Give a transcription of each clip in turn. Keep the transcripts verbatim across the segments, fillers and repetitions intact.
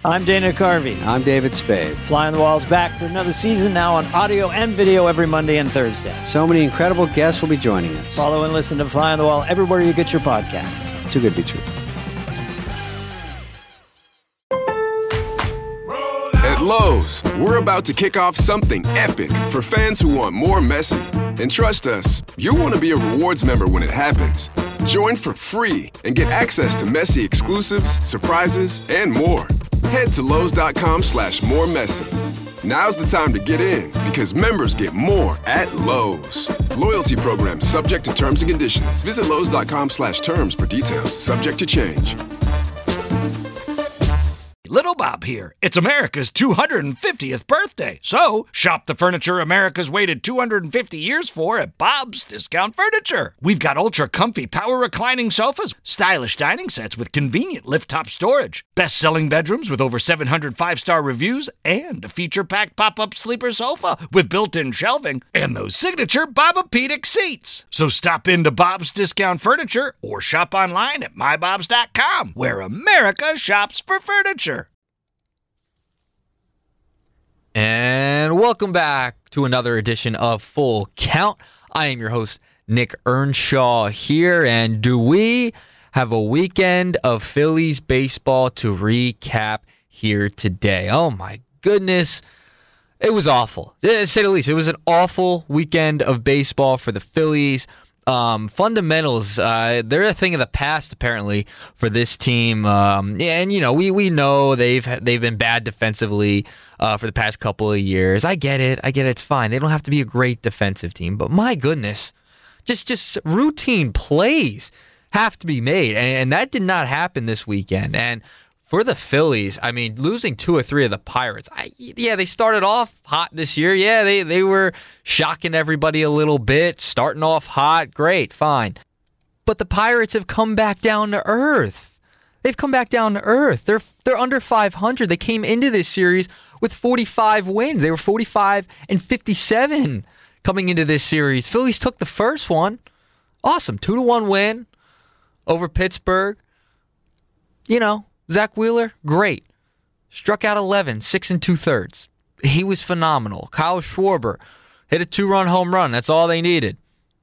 I'm Dana Carvey. I'm David Spade. Fly on the Wall's back for another season, now on audio and video every Monday and Thursday. So many incredible guests will be joining us. Follow and listen to Fly on the Wall everywhere you get your podcasts. Too good to be true. At Lowe's, we're about to kick off something epic for fans who want more Messi. And trust us, you'll want to be a rewards member when it happens. Join for free and get access to Messi exclusives, surprises, and more. Head to Lowe's.com slash more Messi. Now's the time to get in because members get more at Lowe's. Loyalty program subject to terms and conditions. Visit Lowe's.com slash terms for details. Subject to change. Little Bob here. It's America's two hundred fiftieth birthday. So, shop the furniture America's waited two hundred fifty years for at Bob's Discount Furniture. We've got ultra-comfy power reclining sofas, stylish dining sets with convenient lift-top storage, best-selling bedrooms with over seven hundred five-star reviews, and a feature-packed pop-up sleeper sofa with built-in shelving, and those signature Bob-O-Pedic seats. So stop into Bob's Discount Furniture or shop online at my bobs dot com, where America shops for furniture. And welcome back to another edition of Full Count. I am your host, Nick Earnshaw here, and do we have a weekend of Phillies baseball to recap here today? Oh my goodness, it was awful. To say the least, it was an awful weekend of baseball for the Phillies. Um, fundamentals, uh, they're a thing of the past apparently for this team. Um, and you know, we we know they've they've been bad defensively uh, for the past couple of years. I get it, I get it. It's fine. They don't have to be a great defensive team, but my goodness, just just routine plays have to be made, and, and that did not happen this weekend. And for the Phillies, I mean, losing two or three of the Pirates, I, yeah, they started off hot this year. Yeah, they, they were shocking everybody a little bit, starting off hot. Great, fine. But the Pirates have come back down to earth. They've come back down to earth. They're they're under five hundred. They came into this series with forty-five wins. They were forty-five and fifty-seven coming into this series. Phillies took the first one. Awesome. two to one win over Pittsburgh. You know, Zach Wheeler, great. Struck out eleven, six and two-thirds. He was phenomenal. Kyle Schwarber hit a two-run home run. That's all they needed.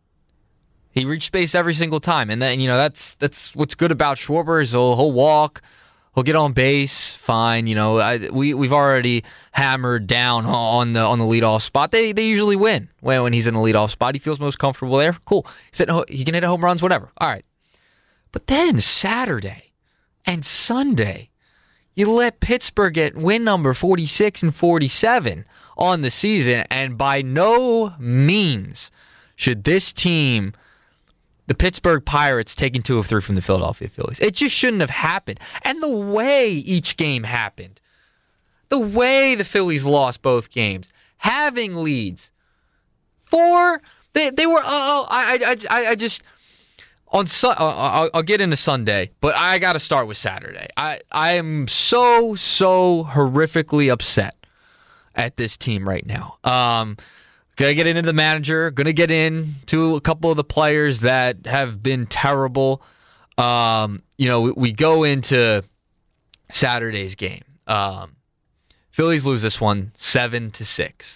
He reached base every single time. And then, you know, that's that's what's good about Schwarber is he'll, he'll walk, he'll get on base, fine. You know, I, we, we've already hammered down on the on the leadoff spot. They they usually win when, when he's in the leadoff spot. He feels most comfortable there. Cool. He's hitting, he can hit home runs, whatever. All right. But then Saturday and Sunday, you let Pittsburgh get win number forty-six and forty-seven on the season, and by no means should this team, the Pittsburgh Pirates, taking two of three from the Philadelphia Phillies. It just shouldn't have happened. And the way each game happened, the way the Phillies lost both games, having leads, four, they they were. Oh, I I I I just. On su- I'll, I'll get into Sunday, but I got to start with Saturday. I, I am so, so horrifically upset at this team right now. Um, gonna get into the manager, gonna get into a couple of the players that have been terrible. Um, you know, we, we go into Saturday's game. Um, Phillies lose this one seven to six.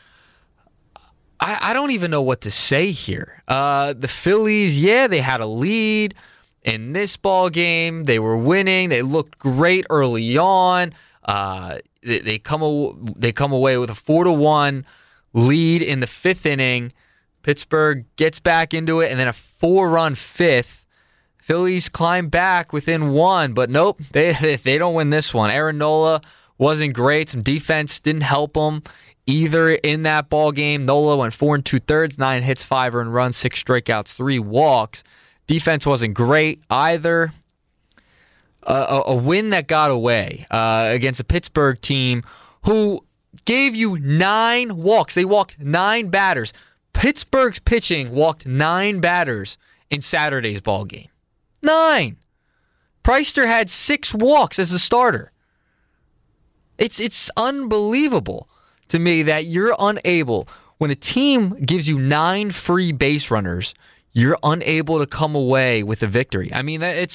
I, I don't even know what to say here. Uh, the Phillies, yeah, they had a lead in this ball game. They were winning. They looked great early on. Uh, they, they come aw- they come away with a four to one lead in the fifth inning. Pittsburgh gets back into it, and then a four-run fifth. Phillies climb back within one, but nope, they they don't win this one. Aaron Nola wasn't great. Some defense didn't help them either in that ball game. Nola went four and two thirds, nine hits, five earned runs, six strikeouts, three walks. Defense wasn't great either. Uh, a, a win that got away uh, against a Pittsburgh team who gave you nine walks. They walked nine batters. Pittsburgh's pitching walked nine batters in Saturday's ball game. Nine. Preister had six walks as a starter. It's it's unbelievable to me that you're unable, when a team gives you nine free base runners, you're unable to come away with a victory. I mean, it's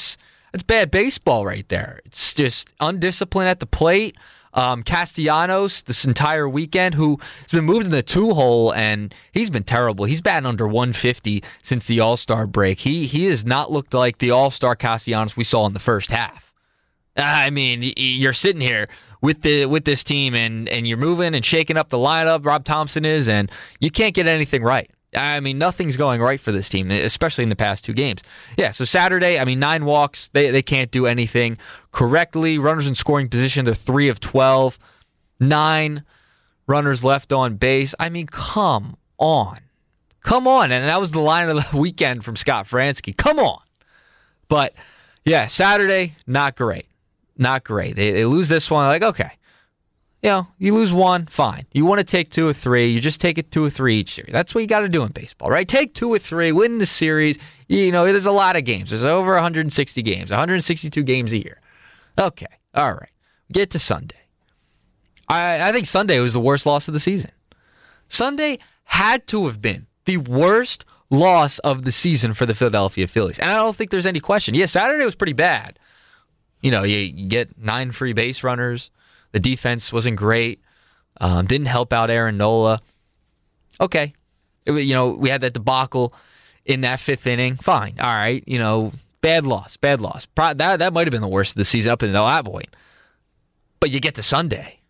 That's bad baseball right there. It's just undisciplined at the plate. Um, Castellanos, this entire weekend, who has been moved in the two-hole, and he's been terrible. He's batting under one fifty since the All-Star break. He he has not looked like the All-Star Castellanos we saw in the first half. I mean, you're sitting here with the with this team, and, and you're moving and shaking up the lineup, Rob Thompson is, and you can't get anything right. I mean, nothing's going right for this team, especially in the past two games. Yeah, so Saturday, I mean, nine walks. They they can't do anything correctly. Runners in scoring position, they're three of twelve. Nine runners left on base. I mean, come on. Come on. And that was the line of the weekend from Scott Franzke. Come on. But, yeah, Saturday, not great. Not great. They, they lose this one. Like, okay. You know, you lose one, fine. You want to take two or three, you just take it two or three each series. That's what you got to do in baseball, right? Take two or three, win the series. You know, there's a lot of games. There's over one hundred sixty games, one hundred sixty-two games a year. Okay, all right. Get to Sunday. I, I think Sunday was the worst loss of the season. Sunday had to have been the worst loss of the season for the Philadelphia Phillies. And I don't think there's any question. Yeah, Saturday was pretty bad. You know, you, you get nine free base runners. The defense wasn't great. Um, didn't help out Aaron Nola. Okay. It, you know, we had that debacle in that fifth inning. Fine. All right. You know, bad loss. Bad loss. Pro- that that might have been the worst of the season up until that point. But you get to Sunday.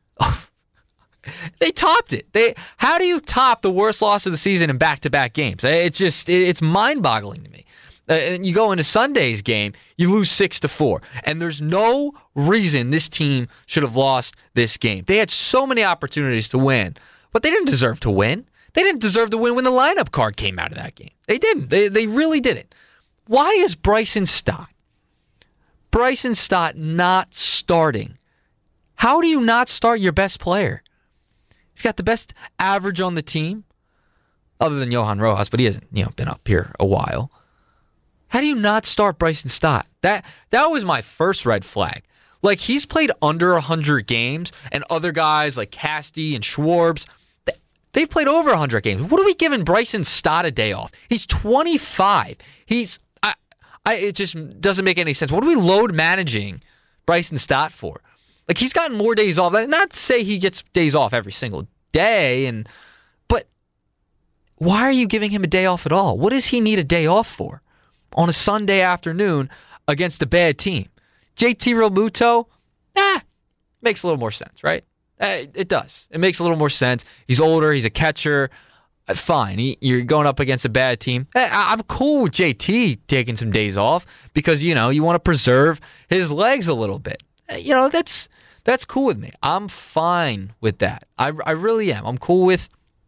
They topped it. They. How do you top the worst loss of the season in back-to-back games? It's just, it, it's mind-boggling to me. Uh, and you go into Sunday's game, you lose six to four, and there's no reason this team should have lost this game. They had so many opportunities to win, but they didn't deserve to win. They didn't deserve to win when the lineup card came out of that game. They didn't. They they really didn't. Why is Bryson Stott, Bryson Stott not starting? How do you not start your best player? He's got the best average on the team, other than Johan Rojas, but he hasn't, you know, been up here a while. How do you not start Bryson Stott? That that was my first red flag. Like, he's played under one hundred games, and other guys like Casty and Schwartz, they, they've played over one hundred games. What are we giving Bryson Stott a day off? He's twenty-five. He's I, I it just doesn't make any sense. What are we load managing Bryson Stott for? Like, he's gotten more days off. Not to say he gets days off every single day, and but why are you giving him a day off at all? What does he need a day off for on a Sunday afternoon against a bad team? J T Realmuto, ah, makes a little more sense, right? Uh, it does. It makes a little more sense. He's older. He's a catcher. Uh, fine. He, you're going up against a bad team. Uh, I'm cool with J T taking some days off because, you know, you want to preserve his legs a little bit. Uh, you know, that's that's cool with me. I'm fine with that. I, I really am. I'm cool with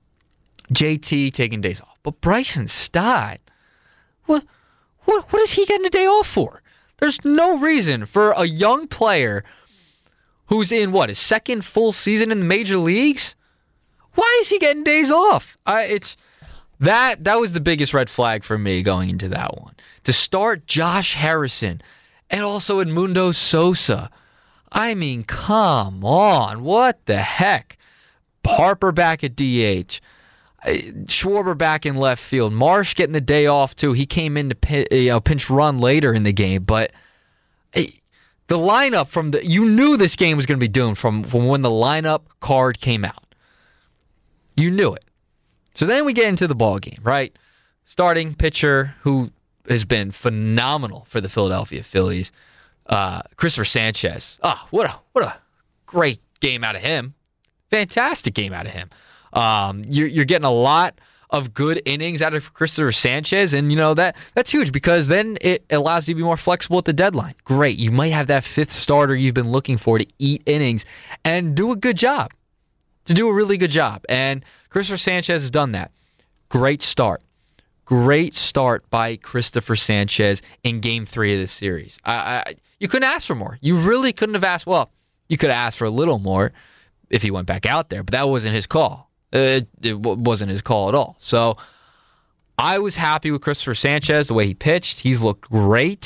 J T taking days off. But Bryson Stott, what, what, what is he getting a day off for? There's no reason for a young player who's in, what, his second full season in the major leagues? Why is he getting days off? I, it's that that was the biggest red flag for me going into that one. To start Josh Harrison and also Edmundo Sosa. I mean, come on. What the heck? Harper back at D H. Schwarber back in left field. Marsh getting the day off, too. He came in to pin, you know, pinch run later in the game. But the lineup from the... You knew this game was going to be doomed from, from when the lineup card came out. You knew it. So then we get into the ball game, right? Starting pitcher who has been phenomenal for the Philadelphia Phillies, uh, Christopher Sanchez. Oh, what a what a great game out of him. Fantastic game out of him. Um, you're, you're getting a lot of good innings out of Christopher Sanchez, and you know that that's huge because then it allows you to be more flexible at the deadline. Great. You might have that fifth starter you've been looking for to eat innings and do a good job. To do a really good job. And Christopher Sanchez has done that. Great start. Great start by Christopher Sanchez in game three of this series. I, I, you couldn't ask for more. You really couldn't have asked. Well, you could have asked for a little more if he went back out there, but that wasn't his call. It, it wasn't his call at all. So I was happy with Christopher Sanchez, the way he pitched. He's looked great.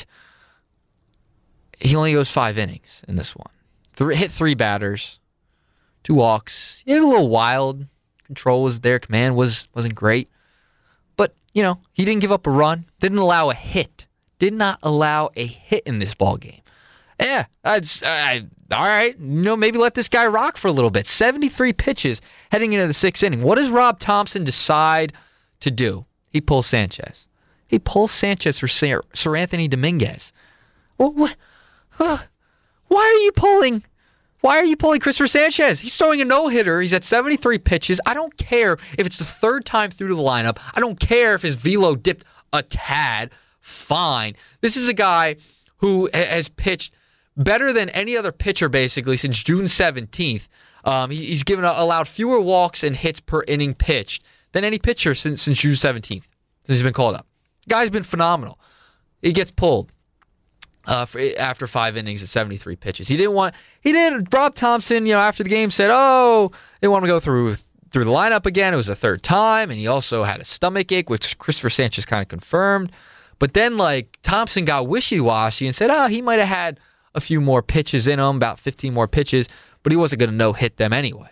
He only goes five innings in this one. Three, hit three batters. Two walks. He was a little wild. Control was there. Command was, wasn't great. But, you know, he didn't give up a run. Didn't allow a hit. did not allow a hit in this ball game. Yeah, I, just, I, all right, you know, maybe let this guy rock for a little bit. seventy-three pitches heading into the sixth inning. What does Rob Thompson decide to do? He pulls Sanchez. He pulls Sanchez for Sir, Sir Anthony Dominguez. Well, what? Uh, why are you pulling? Why are you pulling Christopher Sanchez? He's throwing a no-hitter. He's at seventy-three pitches. I don't care if it's the third time through to the lineup. I don't care if his velo dipped a tad. Fine. This is a guy who has pitched better than any other pitcher, basically, since June seventeenth. Um, he, he's given a, allowed fewer walks and hits per inning pitched than any pitcher since, since June seventeenth, since he's been called up. Guy's been phenomenal. He gets pulled uh, for, after five innings at seventy-three pitches. He didn't want. He did. Rob Thompson, you know, after the game said, "Oh, they want to go through through the lineup again." It was the third time, and he also had a stomach ache, which Christopher Sanchez kind of confirmed. But then, like, Thompson got wishy-washy and said, "Oh, he might have had a few more pitches in him, about fifteen more pitches, but he wasn't going to no-hit them anyway."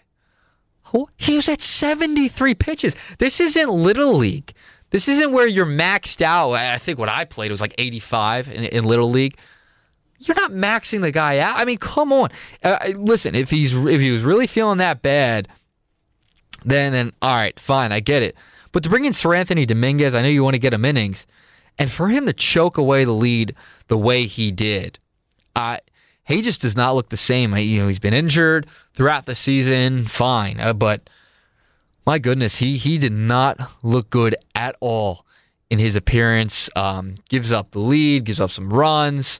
He was at seventy-three pitches. This isn't Little League. This isn't where you're maxed out. I think what I played was like eighty-five in, in Little League. You're not maxing the guy out. I mean, come on. Uh, listen, if he's if he was really feeling that bad, then then all right, fine, I get it. But to bring in Sir Anthony Dominguez, I know you want to get him innings, and for him to choke away the lead the way he did, uh, he just does not look the same. You know, he's been injured throughout the season, fine, uh, but my goodness, he he did not look good at all in his appearance. Um, gives up the lead, gives up some runs.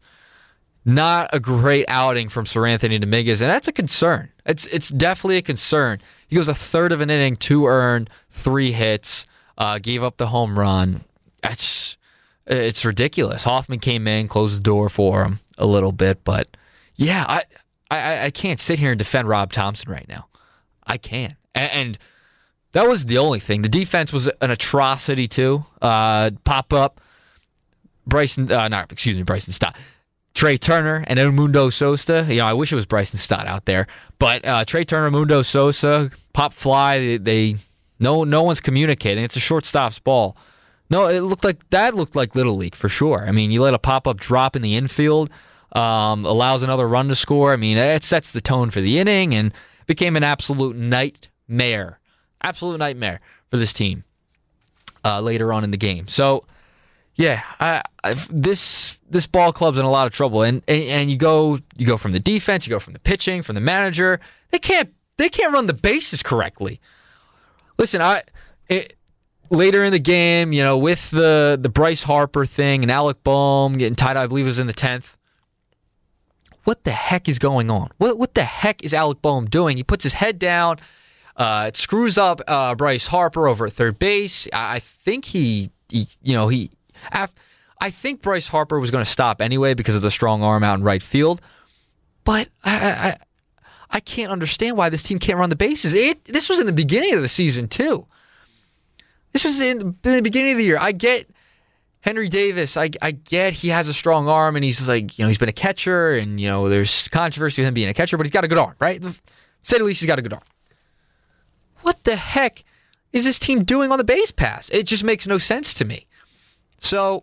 Not a great outing from Sir Anthony Dominguez, and that's a concern. It's it's definitely a concern. He goes a third of an inning, two earned, three hits, uh, gave up the home run. That's it's ridiculous. Hoffman came in, closed the door for him a little bit, but yeah, I I, I can't sit here and defend Rob Thompson right now. I can't, and, and that was the only thing. The defense was an atrocity too. Uh, pop up, Bryson, uh, not excuse me, Bryson Stott. Trey Turner and Edmundo Sosa. You know, I wish it was Bryson Stott out there, but uh, Trey Turner, Edmundo Sosa, pop fly. They, they no no one's communicating. It's a shortstop's ball. No, it looked like that looked like Little League for sure. I mean, you let a pop up drop in the infield, um, allows another run to score. I mean, it sets the tone for the inning and became an absolute nightmare, absolute nightmare for this team uh, later on in the game. So. Yeah, I, I, this this ball club's in a lot of trouble, and, and and you go you go from the defense, you go from the pitching, from the manager. They can't they can't run the bases correctly. Listen, I it, later in the game, you know, with the the Bryce Harper thing and Alec Boehm getting tied up, I believe it was in the tenth. What the heck is going on? What what the heck is Alec Boehm doing? He puts his head down. Uh, it screws up uh, Bryce Harper over at third base. I, I think he, he you know he. I think Bryce Harper was going to stop anyway because of the strong arm out in right field, but I, I I can't understand why this team can't run the bases. It this was in the beginning of the season too. This was in the beginning of the year. I get Henry Davis. I I get he has a strong arm and he's like you know he's been a catcher and you know there's controversy with him being a catcher, but he's got a good arm, right? Say at least he's got a good arm. What the heck is this team doing on the base pass? It just makes no sense to me. So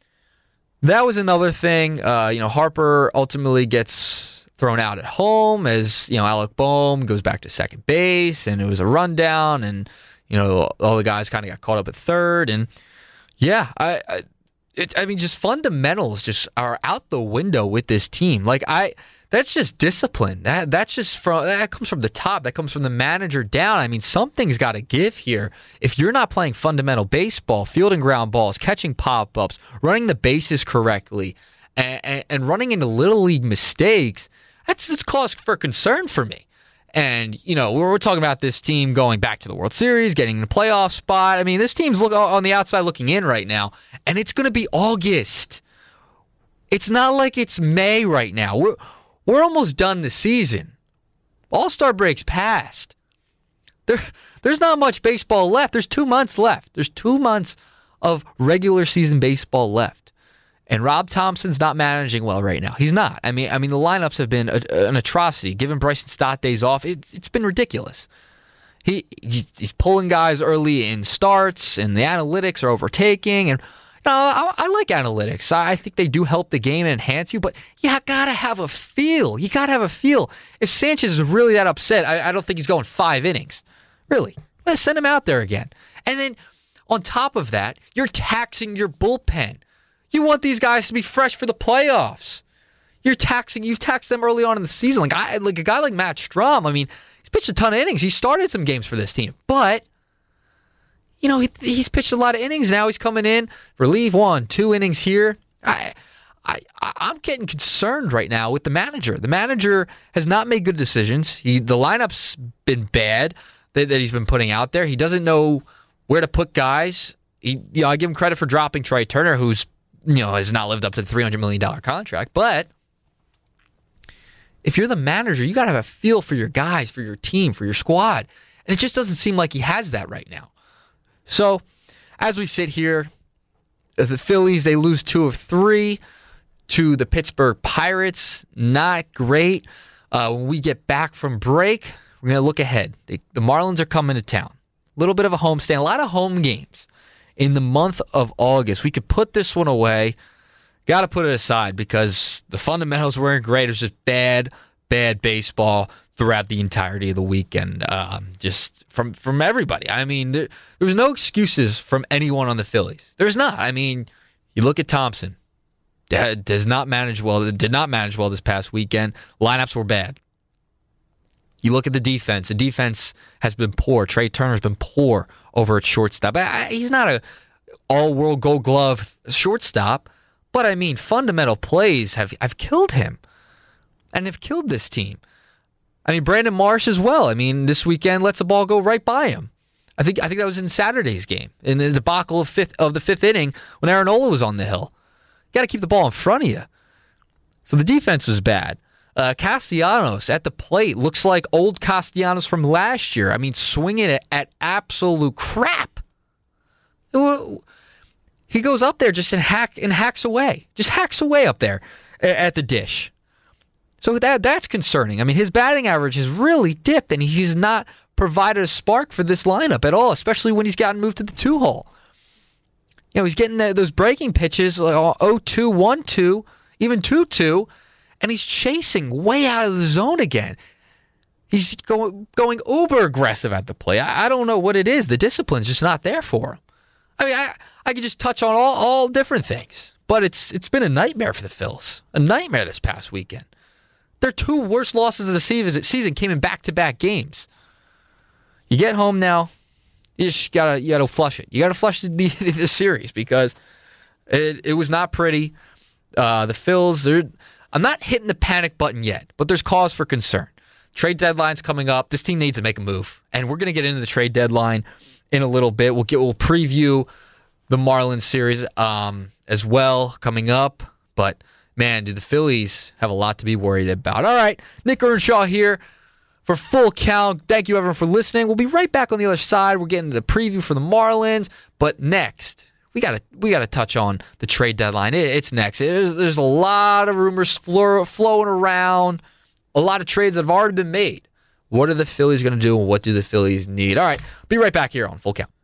that was another thing. Uh, you know, Harper ultimately gets thrown out at home as, you know, Alec Boehm goes back to second base and it was a rundown and, you know, all the guys kind of got caught up at third. And yeah, I, I, it, I mean, just fundamentals just are out the window with this team. Like I, that's just discipline. That that's just from that comes from the top. That comes from the manager down. I mean, something's got to give here. If you're not playing fundamental baseball, fielding ground balls, catching pop-ups, running the bases correctly, and, and, and running into little league mistakes, that's that's cause for concern for me. And you know, we're, we're talking about this team going back to the World Series, getting in the playoff spot. I mean, this team's look on the outside looking in right now, and it's going to be August. It's not like it's May right now. We're We're almost done the season. All-Star break's passed. There, there's not much baseball left. There's two months left. There's two months of regular season baseball left. And Rob Thompson's not managing well right now. He's not. I mean, I mean the lineups have been a, an atrocity. Giving Bryson Stott days off, it's, it's been ridiculous. He He's pulling guys early in starts, and the analytics are overtaking. And No, I, I like analytics. I, I think they do help the game and enhance you, but you got to have a feel. You got to have a feel. If Sanchez is really that upset, I, I don't think he's going five innings. Really. Let's send him out there again. And then on top of that, you're taxing your bullpen. You want these guys to be fresh for the playoffs. You're taxing, you've taxed them early on in the season. Like, I, like a guy like Matt Strahm, I mean, he's pitched a ton of innings. He started some games for this team. But, you know, he, he's pitched a lot of innings. Now he's coming in, relief one, two innings here. I, I, I'm getting concerned right now with the manager. The manager has not made good decisions. He, the lineup's been bad that, that he's been putting out there. He doesn't know where to put guys. He, you know, I give him credit for dropping Trey Turner, who's, you know, has not lived up to the three hundred million dollars contract. But if you're the manager, you got to have a feel for your guys, for your team, for your squad. And it just doesn't seem like he has that right now. So, as we sit here, the Phillies, they lose two of three to the Pittsburgh Pirates. Not great. Uh, when we get back from break, we're going to look ahead. They, the Marlins are coming to town. A little bit of a homestand, a lot of home games in the month of August. We could put this one away. Got to put it aside because the fundamentals weren't great. It was just bad, bad baseball throughout the entirety of the weekend. Um, just from from everybody. I mean, there, there was no excuses from anyone on the Phillies. There's not. I mean, you look at Thompson. Does not manage well. Did not manage well this past weekend. Lineups were bad. You look at the defense. The defense has been poor. Trey Turner's been poor over at shortstop. He's not a all-world Gold Glove shortstop, but I mean, fundamental plays have have killed him and have killed this team. I mean, Brandon Marsh as well. I mean, this weekend lets the ball go right by him. I think I think that was in Saturday's game in the debacle of fifth of the fifth inning when Aaron Nola was on the hill. You got to keep the ball in front of you. So the defense was bad. Uh, Castellanos at the plate looks like old Castellanos from last year. I mean, swinging it at absolute crap. He goes up there just and hack and hacks away, just hacks away up there at the dish. So that that's concerning. I mean, his batting average has really dipped, and he's not provided a spark for this lineup at all, especially when he's gotten moved to the two hole. You know, he's getting the, those breaking pitches, like oh two, one two, even two two. And he's chasing way out of the zone again. He's going going uber aggressive at the plate. I, I don't know what it is. The discipline's just not there for him. I mean, I, I could just touch on all, all different things. But it's it's been a nightmare for the Phils. A nightmare this past weekend. Their two worst losses of the season came in back-to-back games. You get home now, you just gotta you gotta flush it. You gotta flush the, the, the series because it, it was not pretty. Uh, the Phils, they're... I'm not hitting the panic button yet, but there's cause for concern. Trade deadline's coming up. This team needs to make a move, and we're going to get into the trade deadline in a little bit. We'll get we'll preview the Marlins series um, as well coming up. But man, do the Phillies have a lot to be worried about? All right, Nick Earnshaw here for Full Count. Thank you everyone for listening. We'll be right back on the other side. We're getting the preview for the Marlins, but next. We gotta we gotta touch on the trade deadline. It, it's next. It is, there's a lot of rumors flo- flowing around, a lot of trades that have already been made. What are the Phillies gonna do, and what do the Phillies need? All right, be right back here on Full Count.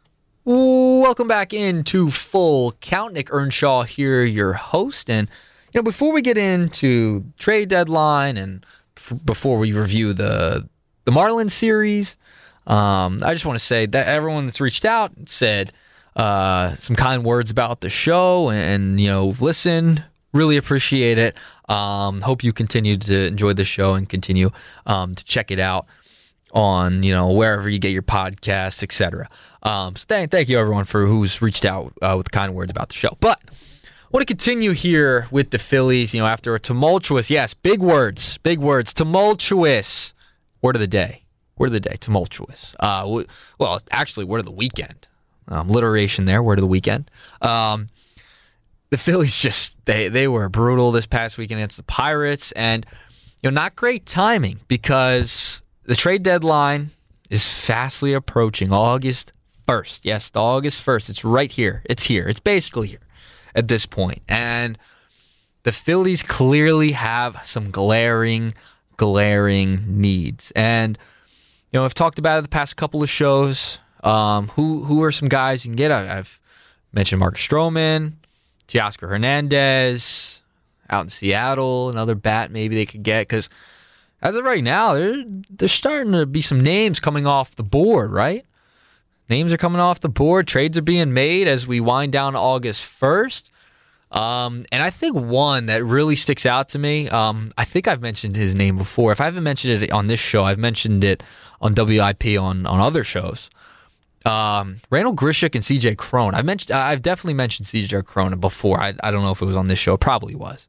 Welcome back into Full Count. Nick Earnshaw here, your host. And you know, before we get into trade deadline and f- before we review the the Marlins series, um, I just want to say that everyone that's reached out said. Uh, some kind words about the show and, and, you know, listen, really appreciate it. Um, hope you continue to enjoy the show and continue um, to check it out on, you know, wherever you get your podcasts, et cetera. Um, so thank, thank you everyone for who's reached out uh, with kind words about the show. But I want to continue here with the Phillies, you know, after a tumultuous, yes, big words, big words, tumultuous word of the day, word of the day, tumultuous. Uh, w- well, actually, word of the weekend. Um, alliteration there, word of the weekend. Um, the Phillies just, they they were brutal this past weekend against the Pirates. And, you know, not great timing because the trade deadline is fastly approaching August first. Yes, August first. It's right here. It's here. It's basically here at this point. And the Phillies clearly have some glaring, glaring needs. And, you know, I've talked about it the past couple of shows. Um, who who are some guys you can get? I, I've Mentioned Marcus Stroman, Teoscar Hernandez out in Seattle, another bat maybe they could get, because as of right now, there there's starting to be some names coming off the board, right? Names are coming off the board. Trades are being made as we wind down August first. Um, and I think one that really sticks out to me, um, I think I've mentioned his name before. If I haven't mentioned it on this show, I've mentioned it on W I P on, on other shows. Um, Randall Grichuk and C J Cron. I've mentioned, I've definitely mentioned C J Cron before. I, I don't know if it was on this show. It probably was.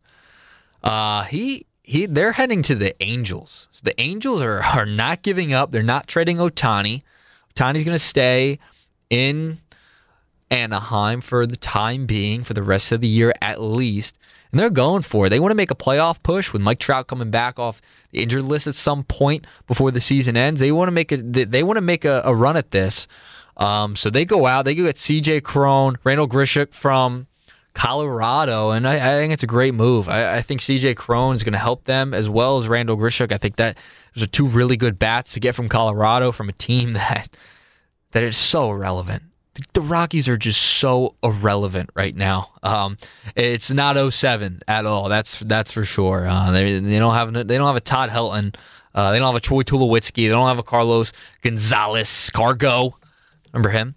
Uh, he he. They're heading to the Angels. So the Angels are are not giving up. They're not trading Ohtani. Ohtani's going to stay in Anaheim for the time being, for the rest of the year at least. And they're going for it. They want to make a playoff push with Mike Trout coming back off the injured list at some point before the season ends. They want to make a they want to make a, a run at this. Um, so they go out. They go get C J Cron, Randall Grichuk from Colorado, and I, I think it's a great move. I, I think C J Cron is going to help them as well as Randall Grichuk. I think that those are two really good bats to get from Colorado, from a team that that is so irrelevant. The, the Rockies are just so irrelevant right now. Um, it's not oh seven at all. That's that's for sure. Uh, they they don't have they don't have a Todd Helton. Uh, they don't have a Troy Tulowitzki. They don't have a Carlos Gonzalez Cargo. Remember him?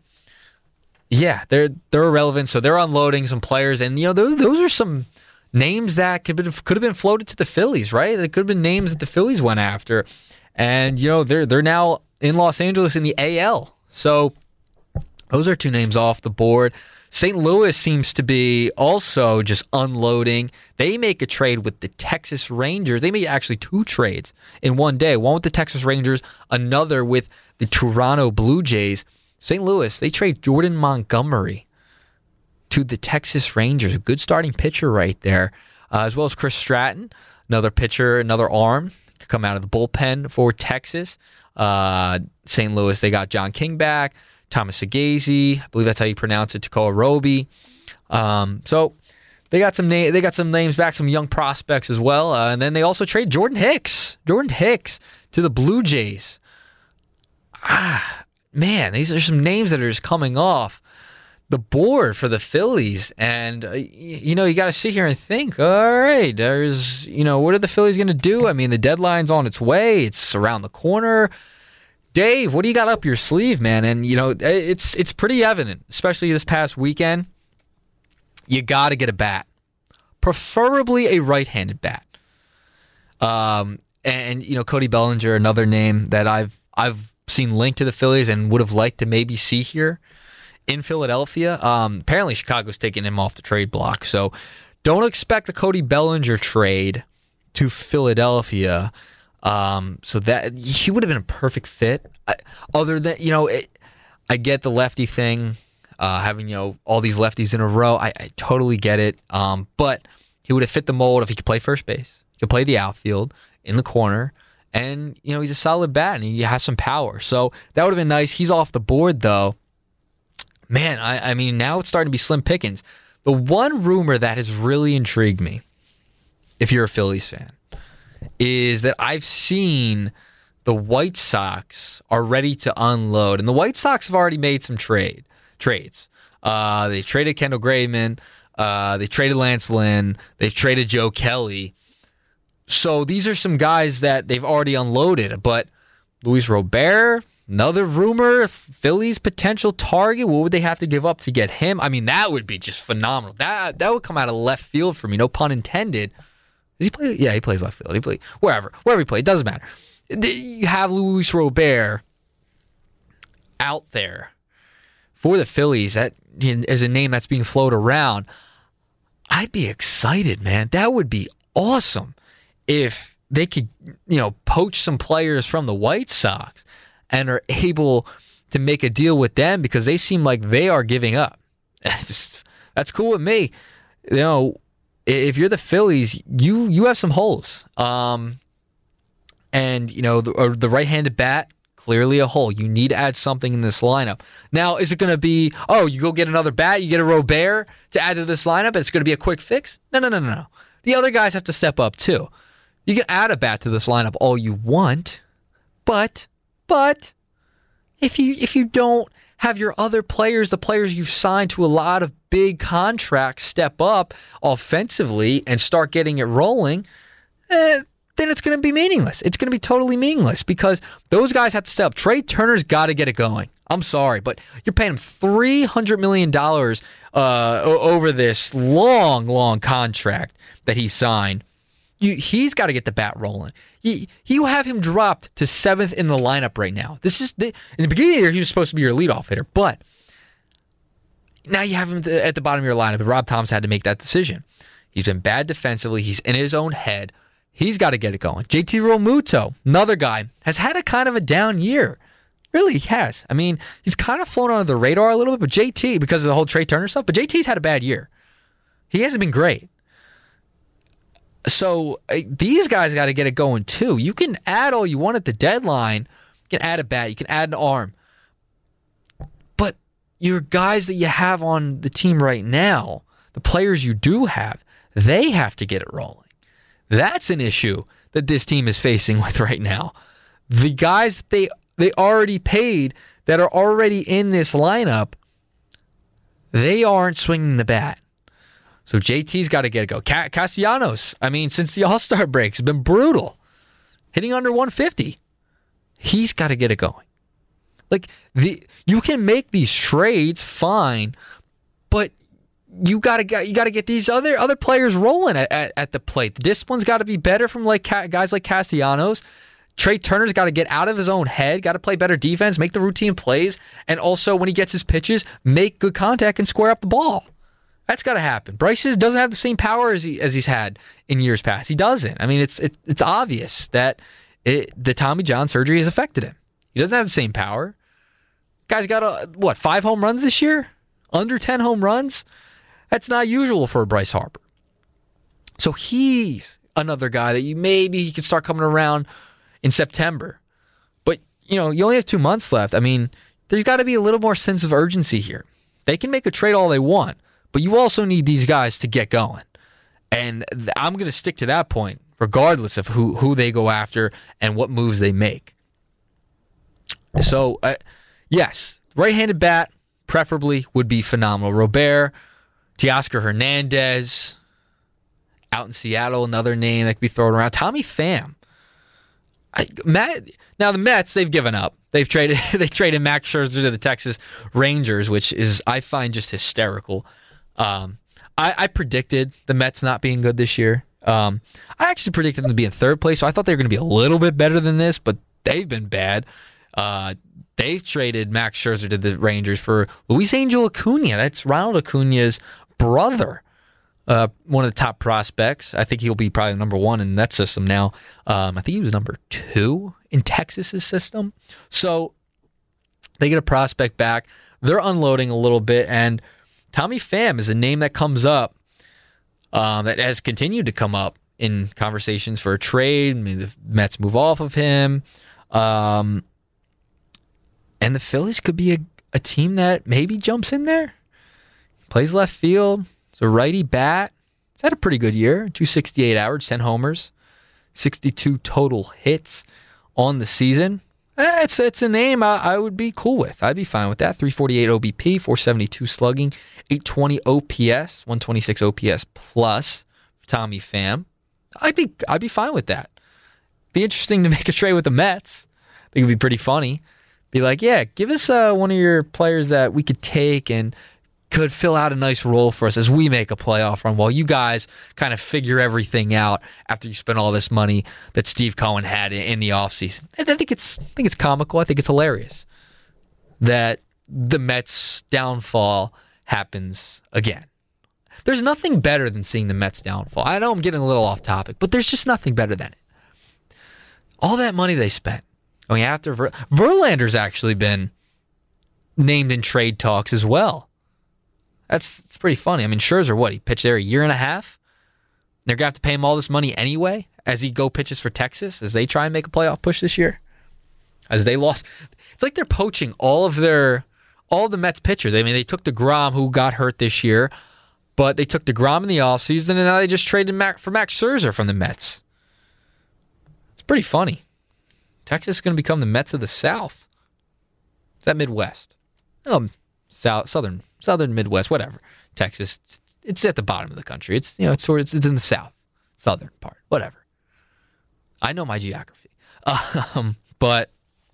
Yeah, they're they're irrelevant. So they're unloading some players, and you know those those are some names that could have could have been floated to the Phillies, right? They could have been names that the Phillies went after, and you know they're they're now in Los Angeles in the A L. So those are two names off the board. Saint Louis seems to be also just unloading. They make a trade with the Texas Rangers. They made actually two trades in one day. One with the Texas Rangers, another with the Toronto Blue Jays. Saint Louis, they trade Jordan Montgomery to the Texas Rangers. A good starting pitcher right there, uh, as well as Chris Stratton, another pitcher, another arm, could come out of the bullpen for Texas. Uh, Saint Louis, they got John King back, Thomas Sagazy, I believe that's how you pronounce it, Tekoa Roby. Um, so they got some na- they got some names back, some young prospects as well, uh, and then they also trade Jordan Hicks, Jordan Hicks to the Blue Jays. Ah. Man, these are some names that are just coming off the board for the Phillies. And, uh, you know, you got to sit here and think, all right, there's, you know, what are the Phillies going to do? I mean, the deadline's on its way. It's around the corner. Dave, what do you got up your sleeve, man? And, you know, it's it's pretty evident, especially this past weekend. You got to get a bat, preferably a right-handed bat. Um, and, you know, Cody Bellinger, another name that I've I've seen linked to the Phillies and would have liked to maybe see here in Philadelphia. Um, apparently, Chicago's taking him off the trade block. So don't expect the Cody Bellinger trade to Philadelphia. Um, so that he would have been a perfect fit. I, other than, you know, it, I get the lefty thing, uh, having, you know, all these lefties in a row. I, I totally get it. Um, but he would have fit the mold if he could play first base. He could play the outfield in the corner. And, you know, he's a solid bat, and he has some power. So that would have been nice. He's off the board, though. Man, I, I mean, now it's starting to be slim pickings. The one rumor that has really intrigued me, if you're a Phillies fan, is that I've seen the White Sox are ready to unload. And the White Sox have already made some trade trades. Uh, they traded Kendall Graveman. Uh, they traded Lance Lynn. They've traded Joe Kelly. So these are some guys that they've already unloaded. But Luis Robert, another rumor, Phillies potential target. What would they have to give up to get him? I mean, that would be just phenomenal. That that would come out of left field for me. No pun intended. Does he play? Yeah, he plays left field. He play wherever, wherever he plays. It doesn't matter. You have Luis Robert out there for the Phillies. That is a name that's being floated around. I'd be excited, man. That would be awesome. If they could, you know, poach some players from the White Sox and are able to make a deal with them, because they seem like they are giving up. That's cool with me. You know, if you're the Phillies, you you have some holes. Um, and, you know, the, the right-handed bat, clearly a hole. You need to add something in this lineup. Now, is it going to be, oh, you go get another bat, you get a Robert to add to this lineup, and it's going to be a quick fix? No, no, no, no, no. The other guys have to step up, too. You can add a bat to this lineup all you want, but, but, if you if you don't have your other players, the players you've signed to a lot of big contracts, step up offensively and start getting it rolling, eh, then it's going to be meaningless. It's going to be totally meaningless because those guys have to step up. Trey Turner's got to get it going. I'm sorry, but you're paying him three hundred million dollars uh, over this long, long contract that he signed. You, he's got to get the bat rolling. You, you have him dropped to seventh in the lineup right now. This is the, in the beginning of the year, he was supposed to be your leadoff hitter, but now you have him at the bottom of your lineup, and Rob Thomas had to make that decision. He's been bad defensively. He's in his own head. He's got to get it going. J T Realmuto, another guy, has had a kind of a down year. Really, he has. I mean, he's kind of flown under the radar a little bit, but J T, because of the whole Trey Turner stuff, but J T's had a bad year. He hasn't been great. So uh, these guys got to get it going too. You can add all you want at the deadline. You can add a bat. You can add an arm. But your guys that you have on the team right now, the players you do have, they have to get it rolling. That's an issue that this team is facing with right now. The guys that they, they already paid that are already in this lineup, they aren't swinging the bat. So J T's got to get it go. Castellanos, I mean, since the All-Star break, has been brutal. Hitting under one fifty. He's got to get it going. Like, the you can make these trades fine, but you got to you got to get these other other players rolling at, at, at the plate. The discipline's got to be better from like guys like Castellanos. Trey Turner's got to get out of his own head, got to play better defense, make the routine plays, and also when he gets his pitches, make good contact and square up the ball. That's got to happen. Bryce doesn't have the same power as he as he's had in years past. He doesn't. I mean, it's it, it's obvious that it, the Tommy John surgery has affected him. He doesn't have the same power. Guy's got a, what five home runs this year, under ten home runs. That's not usual for Bryce Harper. So he's another guy that you maybe he could start coming around in September. But you know, you only have two months left. I mean, there's got to be a little more sense of urgency here. They can make a trade all they want. But you also need these guys to get going. And I'm going to stick to that point, regardless of who, who they go after and what moves they make. So, uh, yes, right-handed bat, preferably, would be phenomenal. Robert, Teoscar Hernandez, out in Seattle, another name that could be thrown around. Tommy Pham. I, Matt, now, the Mets, they've given up. They've traded they traded Max Scherzer to the Texas Rangers, which is, I find, just hysterical. Um, I, I predicted the Mets not being good this year. Um, I actually predicted them to be in third place, so I thought they were going to be a little bit better than this, but they've been bad. Uh, they've traded Max Scherzer to the Rangers for Luis Angel Acuna. That's Ronald Acuna's brother, uh, one of the top prospects. I think he'll be probably number one in that system now. Um, I think he was number two in Texas's system. So they get a prospect back. They're unloading a little bit, and Tommy Pham is a name that comes up, um, that has continued to come up in conversations for a trade. I mean, the Mets move off of him. Um, and the Phillies could be a, a team that maybe jumps in there. Plays left field. It's a righty bat. He's had a pretty good year. two sixty-eight average, ten homers, sixty-two total hits on the season. It's it's a name I, I would be cool with. I'd be fine with that. three forty-eight O B P, four seventy-two slugging, eight twenty O P S, one twenty-six O P S plus for Tommy Pham. I'd be I'd be fine with that. Be interesting to make a trade with the Mets. I think it'd be pretty funny. Be like, yeah, give us uh, one of your players that we could take and could fill out a nice role for us as we make a playoff run while you guys kind of figure everything out after you spend all this money that Steve Cohen had in the offseason. I think it's I think it's comical. I think it's hilarious that the Mets' downfall happens again. There's nothing better than seeing the Mets' downfall. I know I'm getting a little off topic, but there's just nothing better than it. All that money they spent going after Ver- Verlander's actually been named in trade talks as well. That's it's pretty funny. I mean, Scherzer, what, he pitched there a year and a half? They're going to have to pay him all this money anyway as he go pitches for Texas as they try and make a playoff push this year? As they lost. It's like they're poaching all of their, all of the Mets pitchers. I mean, they took DeGrom, who got hurt this year, but they took DeGrom in the offseason, and now they just traded Mac, for Max Scherzer from the Mets. It's pretty funny. Texas is going to become the Mets of the South. Is that Midwest? um, south, southern, southern Midwest, whatever. Texas, it's, it's at the bottom of the country. It's you know, it's sort of, it's, it's in the south, southern part, whatever. I know my geography, um, but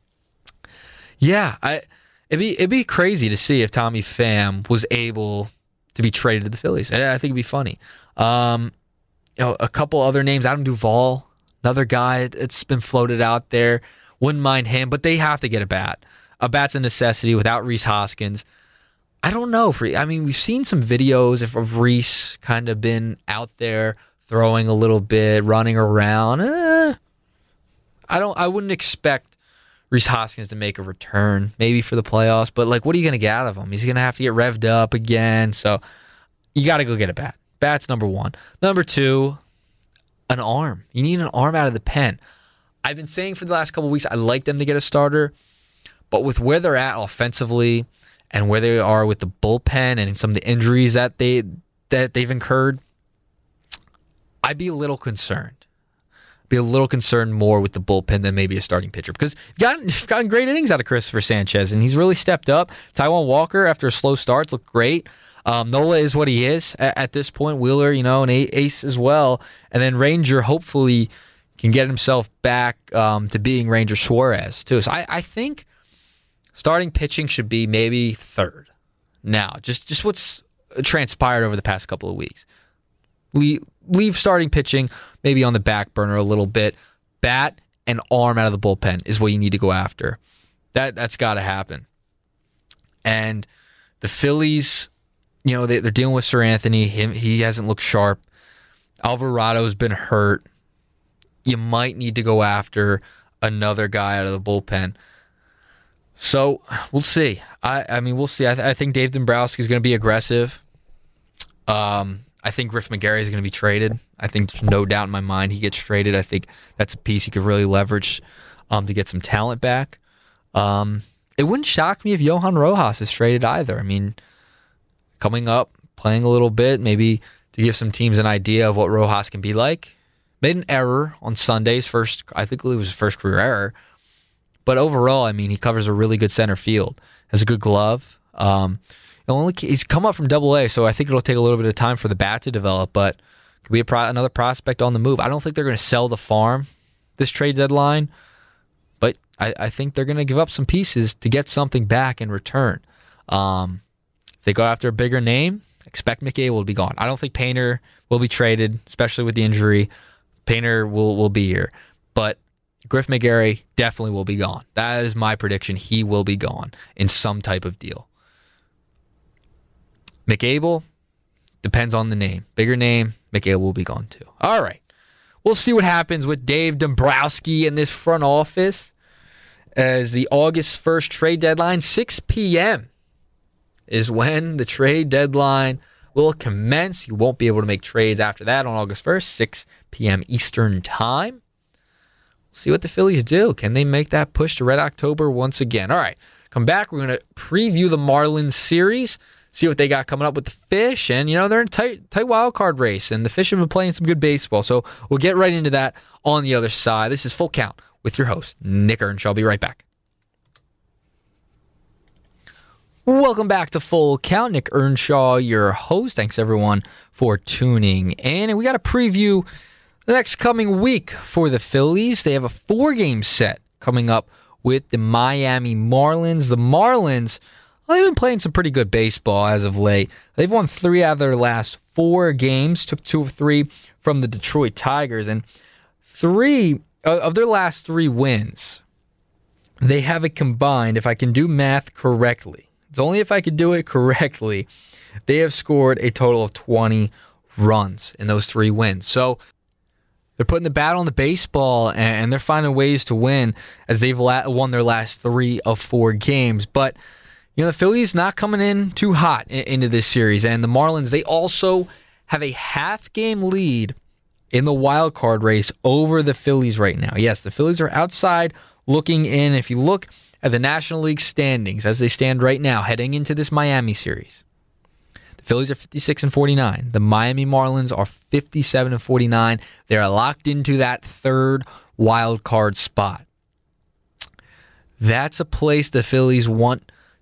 yeah, I it'd be it'd be crazy to see if Tommy Pham was able to be traded to the Phillies. I, I think it'd be funny. Um, you know, a couple other names, Adam Duvall, another guy that's been floated out there. Wouldn't mind him, but they have to get a bat. A bat's a necessity without Rhys Hoskins. I don't know. If, I mean, we've seen some videos of, of Rhys kind of been out there throwing a little bit, running around. Eh, I don't. I wouldn't expect Rhys Hoskins to make a return, maybe for the playoffs. But like, what are you going to get out of him? He's going to have to get revved up again. So you got to go get a bat. Bat's number one. Number two, an arm. You need an arm out of the pen. I've been saying for the last couple of weeks, I like them to get a starter, but with where they're at offensively and where they are with the bullpen and some of the injuries that they that they've incurred, I'd be a little concerned. Be a little concerned more with the bullpen than maybe a starting pitcher, because you've gotten, you've gotten great innings out of Christopher Sanchez, and he's really stepped up. Taijuan Walker, after a slow start, looked great. Um, Nola is what he is at, at this point. Wheeler, you know, an ace as well, and then Ranger hopefully can get himself back um, to being Ranger Suarez, too. So I, I think starting pitching should be maybe third. Now, just, just what's transpired over the past couple of weeks. Leave, leave starting pitching maybe on the back burner a little bit. Bat and arm out of the bullpen is what you need to go after. That, that's got to happen. And the Phillies, you know, they, they're dealing with Sir Anthony. Him, he hasn't looked sharp. Alvarado's been hurt. You might need to go after another guy out of the bullpen. So we'll see. I, I mean, we'll see. I, th- I think Dave Dombrowski is going to be aggressive. Um, I think Griff McGarry is going to be traded. I think there's no doubt in my mind he gets traded. I think that's a piece he could really leverage um, to get some talent back. Um, it wouldn't shock me if Johan Rojas is traded either. I mean, coming up, playing a little bit, maybe to give some teams an idea of what Rojas can be like. Made an error on Sunday's first, I think it was his first career error. But overall, I mean, he covers a really good center field. Has a good glove. Um, only he's come up from Double A, so I think it'll take a little bit of time for the bat to develop. But could be a pro, another prospect on the move. I don't think they're going to sell the farm this trade deadline, but I, I think they're going to give up some pieces to get something back in return. Um, if they go after a bigger name, expect McAble to be gone. I don't think Painter will be traded, especially with the injury. Painter will, will be here. But Griff McGarry definitely will be gone. That is my prediction. He will be gone in some type of deal. McAble, depends on the name. Bigger name, McAble will be gone too. All right. We'll see what happens with Dave Dombrowski in this front office as the August first trade deadline, six p.m. is when the trade deadline will commence. You won't be able to make trades after that on August first, six p.m. Eastern Time. We'll see what the Phillies do. Can they make that push to Red October once again? All right, come back. We're going to preview the Marlins series, see what they got coming up with the Fish. And, you know, they're in a tight, tight wild card race, and the Fish have been playing some good baseball. So we'll get right into that on the other side. This is Full Count with your host, Nick Earnshaw. I'll be right back. Welcome back to Full Count. Nick Earnshaw, your host. Thanks, everyone, for tuning in. And we got a preview the next coming week for the Phillies. They have a four-game set coming up with the Miami Marlins. The Marlins, well, they've been playing some pretty good baseball as of late. They've won three out of their last four games, took two of three from the Detroit Tigers, and three of their last three wins, they have it combined, if I can do math correctly, it's only if I could do it correctly, they have scored a total of twenty runs in those three wins. So they're putting the bat on the baseball, and they're finding ways to win as they've won their last three of four games. But, you know, the Phillies not coming in too hot into this series. And the Marlins, they also have a half-game lead in the wild card race over the Phillies right now. Yes, the Phillies are outside looking in. If you look at the National League standings as they stand right now, heading into this Miami series, the Phillies are fifty-six and forty-nine. The Miami Marlins are fifty-seven and forty-nine. They're locked into that third wild card spot. That's a place the Phillies want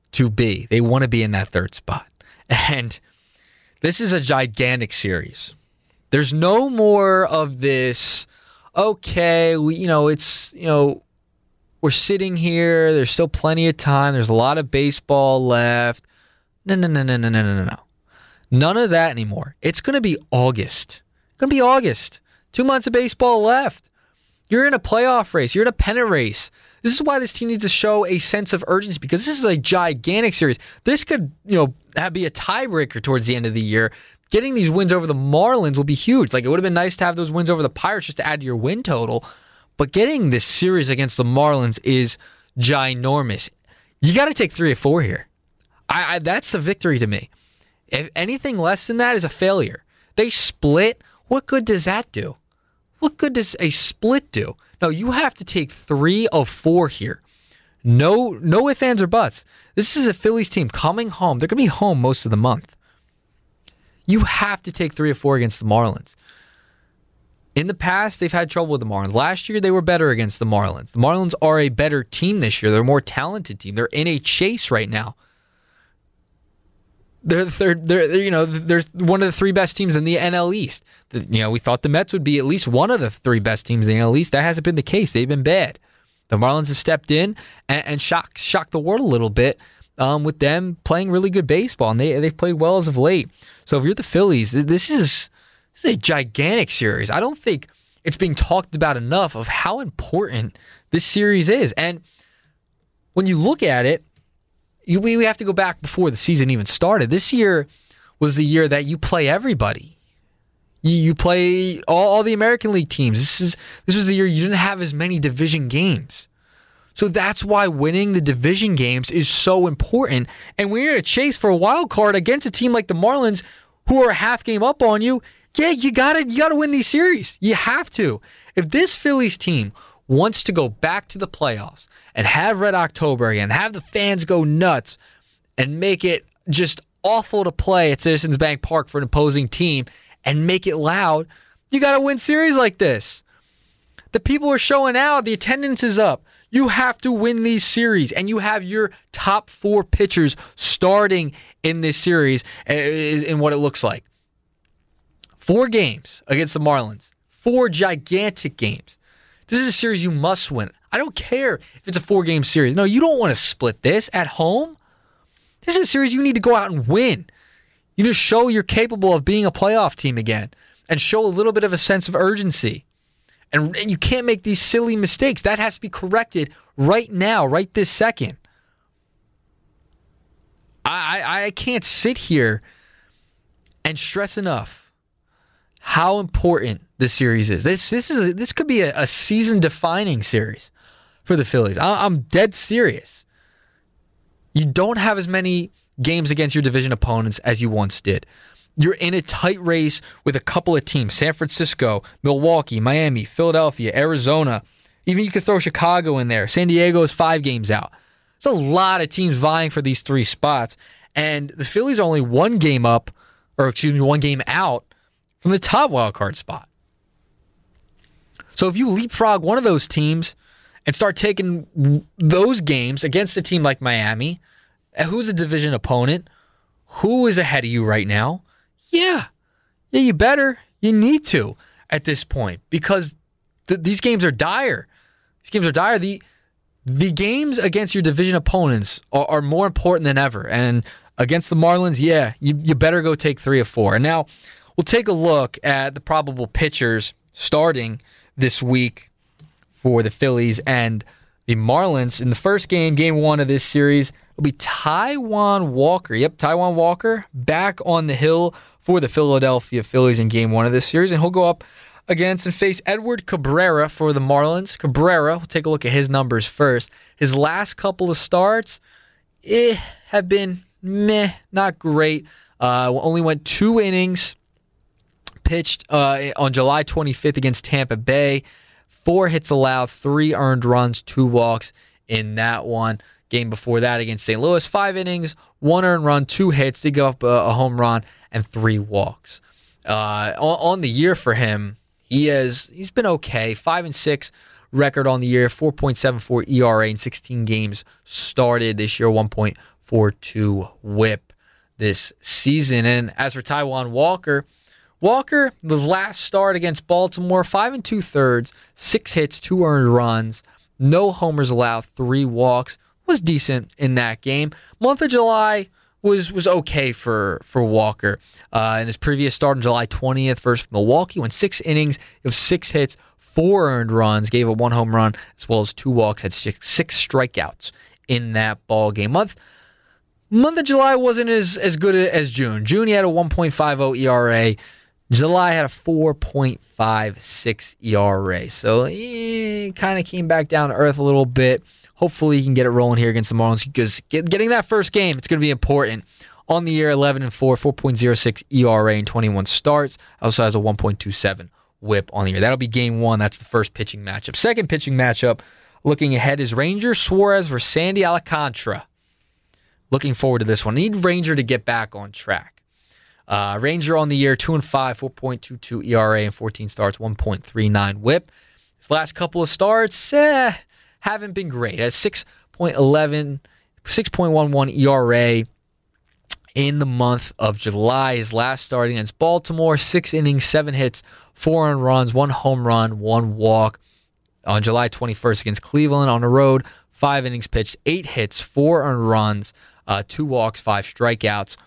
to be. They want to be in that third spot. And this is a gigantic series. There's no more of this, okay, we, you know, it's, you know, we're sitting here. There's still plenty of time. There's a lot of baseball left. No, no, no, no, no, no, no, no. None of that anymore. It's going to be August. It's going to be August. Two months of baseball left. You're in a playoff race. You're in a pennant race. This is why this team needs to show a sense of urgency, because this is a gigantic series. This could, you know, have be a tiebreaker towards the end of the year. Getting these wins over the Marlins will be huge. Like, it would have been nice to have those wins over the Pirates just to add to your win total. But getting this series against the Marlins is ginormous. You got to take three or four here. I, I that's a victory to me. If anything less than that is a failure. They split. What good does that do? What good does a split do? No, you have to take three of four here. No, no ifs, ands, or buts. This is a Phillies team coming home. They're going to be home most of the month. You have to take three or four against the Marlins. In the past, they've had trouble with the Marlins. Last year, they were better against the Marlins. The Marlins are a better team this year. They're a more talented team. They're in a chase right now. They're, they're, they're, you know, they're one of the three best teams in the N L East. The, you know, we thought the Mets would be at least one of the three best teams in the N L East. That hasn't been the case. They've been bad. The Marlins have stepped in and, and shocked, shocked the world a little bit um, with them playing really good baseball, and they, they've played well as of late. So if you're the Phillies, this is, this is a gigantic series. I don't think it's being talked about enough of how important this series is. And when you look at it, you, we have to go back before the season even started. This year was the year that you play everybody. You, you play all, all the American League teams. This is this was the year you didn't have as many division games. So that's why winning the division games is so important. And when you're in a chase for a wild card against a team like the Marlins, who are a half game up on you, yeah, you gotta you gotta win these series. You have to. If this Phillies team wants to go back to the playoffs and have Red October again, have the fans go nuts and make it just awful to play at Citizens Bank Park for an opposing team and make it loud, you got to win series like this. The people are showing out. The attendance is up. You have to win these series, and you have your top four pitchers starting in this series in what it looks like. Four games against the Marlins. Four gigantic games. This is a series you must win. I don't care if it's a four-game series. No, you don't want to split this at home. This is a series you need to go out and win. You just show you're capable of being a playoff team again and show a little bit of a sense of urgency. And, and you can't make these silly mistakes. That has to be corrected right now, right this second. I, I, I can't sit here and stress enough how important this series is. This this is a, this could be a, a season-defining series for the Phillies. I, I'm dead serious. You don't have as many games against your division opponents as you once did. You're in a tight race with a couple of teams: San Francisco, Milwaukee, Miami, Philadelphia, Arizona. Even you could throw Chicago in there. San Diego is five games out. There's a lot of teams vying for these three spots, and the Phillies are only one game up, or excuse me, one game out from the top wildcard spot. So if you leapfrog one of those teams and start taking those games against a team like Miami, who's a division opponent, who is ahead of you right now, yeah, yeah, you better, you need to at this point, because th- these games are dire. These games are dire. The the games against your division opponents are, are more important than ever. And against the Marlins, yeah, you, you better go take three or four. And now we'll take a look at the probable pitchers starting this week for the Phillies and the Marlins. In the first game, game one of this series, it'll be Taijuan Walker. Yep, Taijuan Walker back on the hill for the Philadelphia Phillies in game one of this series. And he'll go up against and face Edward Cabrera for the Marlins. Cabrera, we'll take a look at his numbers first. His last couple of starts eh, have been meh, not great. Uh, only went two innings. Pitched uh, on July twenty-fifth against Tampa Bay. Four hits allowed, three earned runs, two walks in that one. Game before that against Saint Louis, five innings, one earned run, two hits. Did give up a, a home run and three walks. Uh, on, on the year for him, he has he's been okay. Five and six record on the year, four point seven four E R A in sixteen games started this year, one point point four two whip this season. And as for Taijuan Walker, Walker, the last start against Baltimore, five and two thirds, six hits, two earned runs, no homers allowed, three walks, was decent in that game. Month of July was was okay for for Walker. Uh, in his previous start on July twentieth versus Milwaukee, went six innings of six hits, four earned runs, gave up one home run as well as two walks, had six, six strikeouts in that ball game. Month month of July wasn't as as good as June. June he had a one point five oh E R A. July had a four point five six E R A. So he kind of came back down to earth a little bit. Hopefully he can get it rolling here against the Marlins because get, getting that first game, it's going to be important. On the year, eleven and four, four point oh six E R A in twenty-one starts. Also has a one point two seven whip on the year. That'll be game one. That's the first pitching matchup. Second pitching matchup, looking ahead, is Ranger Suarez versus Sandy Alcantara. Looking forward to this one. Need Ranger to get back on track. Uh, Ranger on the year, two and five, four point two two E R A in fourteen starts, one point three nine whip. His last couple of starts, eh, haven't been great. At six point eleven, six point one one E R A in the month of July. His last start against Baltimore, six innings, seven hits, four earned runs, one home run, one walk. On July twenty-first against Cleveland on the road, five innings pitched, eight hits, four earned runs, uh, two walks, five strikeouts.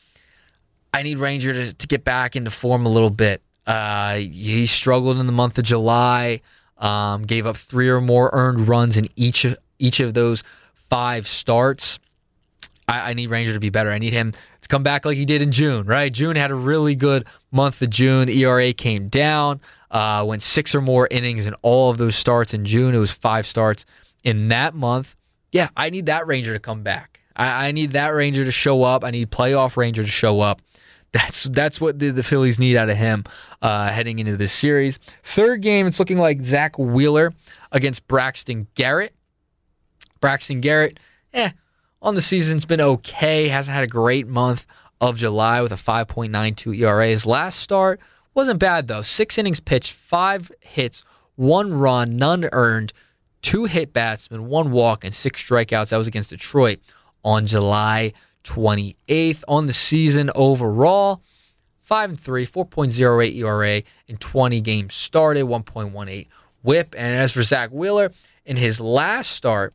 I need Ranger to, to get back into form a little bit. Uh, he struggled in the month of July, um, gave up three or more earned runs in each of, each of those five starts. I, I need Ranger to be better. I need him to come back like he did in June, right? June had a really good month of June. The E R A came down, uh, went six or more innings in all of those starts in June. It was five starts in that month. Yeah, I need that Ranger to come back. I, I need that Ranger to show up. I need playoff Ranger to show up. That's that's what the, the Phillies need out of him uh, heading into this series. Third game, it's looking like Zach Wheeler against Braxton Garrett. Braxton Garrett, eh, on the season's been okay. Hasn't had a great month of July with a five point nine two E R A. His last start wasn't bad, though. Six innings pitched, five hits, one run, none earned, two hit batsmen, one walk, and six strikeouts. That was against Detroit on July twenty-eighth. On the season overall, five and three, four point oh eight E R A in twenty games started, one point one eight whip. And as for Zach Wheeler, in his last start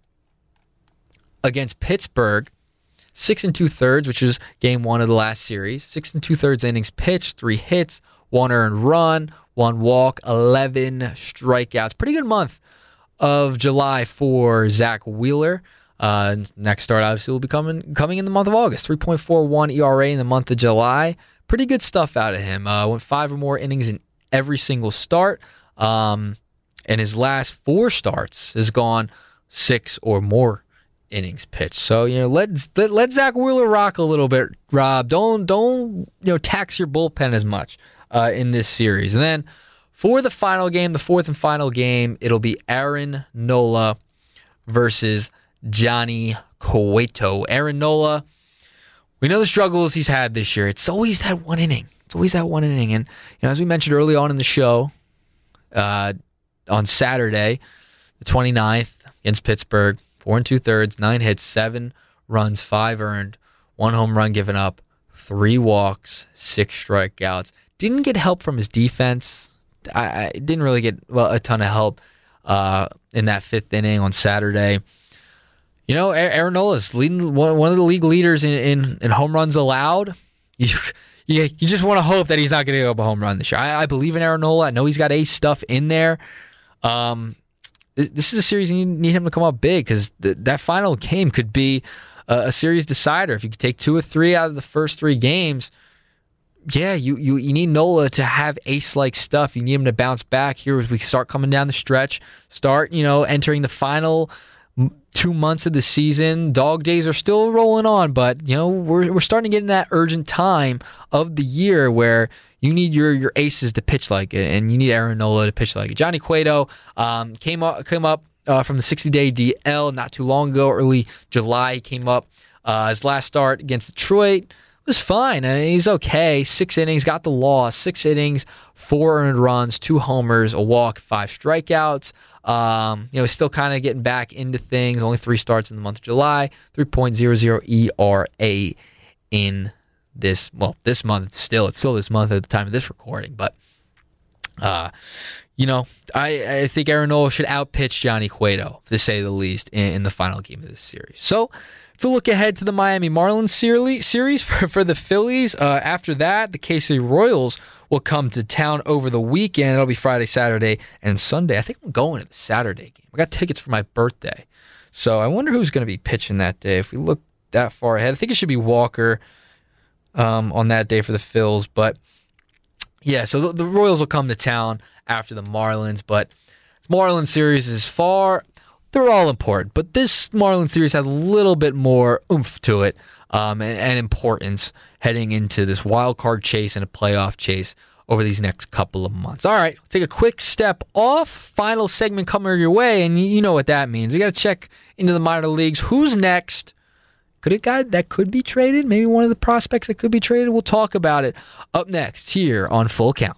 against Pittsburgh, six and two thirds, which was game one of the last series, six and two thirds innings pitched, three hits, one earned run, one walk, eleven strikeouts. Pretty good month of July for Zach Wheeler. Uh, next start, obviously, will be coming coming in the month of August. three point four one E R A in the month of July. Pretty good stuff out of him. Uh, went five or more innings in every single start. Um, and his last four starts has gone six or more innings pitched. So, you know, let let, let Zach Wheeler rock a little bit, Rob. Don't don't you know tax your bullpen as much uh, in this series. And then for the final game, the fourth and final game, it'll be Aaron Nola versus Johnny Cueto. Aaron Nola, we know the struggles he's had this year. It's always that one inning. It's always that one inning. And you know, as we mentioned early on in the show, uh, on Saturday, the twenty-ninth, against Pittsburgh, four and two thirds, nine hits, seven runs, five earned, one home run given up, three walks, six strikeouts. Didn't get help from his defense. I, I didn't really get well a ton of help uh, in that fifth inning on Saturday. You know, Aaron Nola's leading one of the league leaders in, in, in home runs allowed. You, you, you just want to hope that he's not going to give up a home run this year. I, I believe in Aaron Nola. I know he's got ace stuff in there. Um, this, this is a series you need him to come up big because th- that final game could be a, a series decider. If you could take two or three out of the first three games, yeah, you, you, you need Nola to have ace-like stuff. You need him to bounce back here as we start coming down the stretch, start, you know, entering the final two months of the season. Dog days are still rolling on, but you know we're we're starting to get in that urgent time of the year where you need your your aces to pitch like it, and you need Aaron Nola to pitch like it. Johnny Cueto um, came up came up uh, from the sixty-day D L not too long ago, early July. He came up. Uh, his last start against Detroit was fine. I mean, he's okay. Six innings, got the loss. Six innings, four earned runs, two homers, a walk, five strikeouts. Um, you know, still kind of getting back into things. Only three starts in the month of July. three point oh oh E R A in this, well, this month still. It's still this month at the time of this recording. But, uh, you know, I, I think Aaron Nola should outpitch Johnny Cueto, to say the least, in, in the final game of this series. So, to look ahead to the Miami Marlins series for, for the Phillies. Uh, after that, the K C Royals will come to town over the weekend. It'll be Friday, Saturday, and Sunday. I think I'm going to the Saturday game. I got tickets for my birthday. So I wonder who's going to be pitching that day. If we look that far ahead, I think it should be Walker um, on that day for the Phils. But, yeah, so the, the Royals will come to town after the Marlins. But this Marlins series is far... They're all important, but this Marlins series has a little bit more oomph to it um, and, and importance heading into this wild card chase and a playoff chase over these next couple of months. All right, take a quick step off. Final segment coming your way, and you know what that means. We got to check into the minor leagues. Who's next? Could a guy that could be traded? Maybe one of the prospects that could be traded? We'll talk about it up next here on Full Count.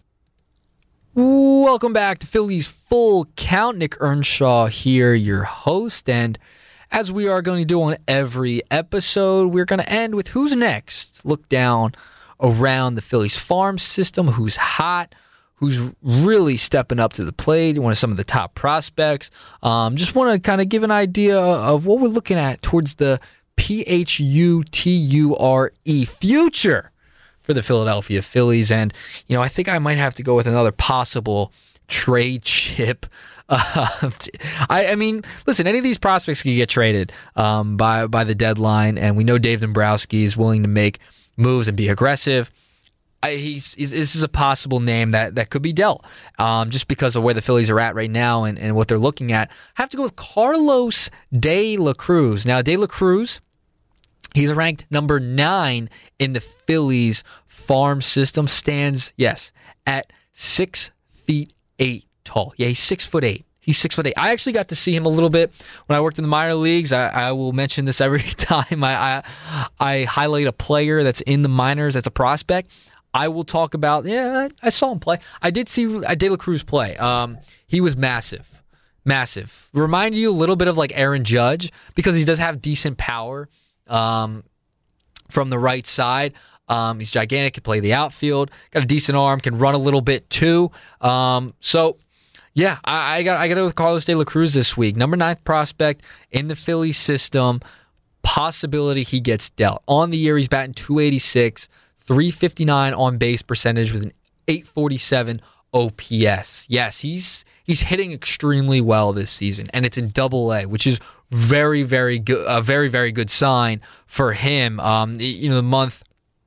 Welcome back to Phillies Full Count. Nick Earnshaw here, your host. And as we are going to do on every episode, we're going to end with who's next. Look down around the Phillies farm system, who's hot, who's really stepping up to the plate, one of some of the top prospects. Um, just want to kind of give an idea of what we're looking at towards the P H U T U R E future for the Philadelphia Phillies. And, you know, I think I might have to go with another possible trade chip. Uh, I, I mean, listen, any of these prospects can get traded um, by, by the deadline, and we know Dave Dombrowski is willing to make moves and be aggressive. I, he's, he's this is a possible name that, that could be dealt um, just because of where the Phillies are at right now and, and what they're looking at. I have to go with Carlos De La Cruz. Now, De La Cruz, he's ranked number nine in the Phillies farm system, stands, yes, at six feet eight tall. Yeah, he's six foot eight. He's six foot eight. I actually got to see him a little bit when I worked in the minor leagues. I, I will mention this every time I, I I highlight a player that's in the minors that's a prospect. I will talk about, yeah, I, I saw him play. I did see De La Cruz play. Um, he was massive. Massive. Remind you a little bit of like Aaron Judge because he does have decent power. Um, from the right side. Um, he's gigantic, can play the outfield, got a decent arm, can run a little bit too. Um, so, yeah, I, I got I got to go with Carlos De La Cruz this week. Number ninth prospect in the Phillies system. Possibility he gets dealt. On the year, he's batting two eighty-six, three fifty-nine on base percentage with an eight forty-seven O P S. Yes, he's he's hitting extremely well this season, and it's in Double A, which is very, very good. A very, very good sign for him. Um, you know, the month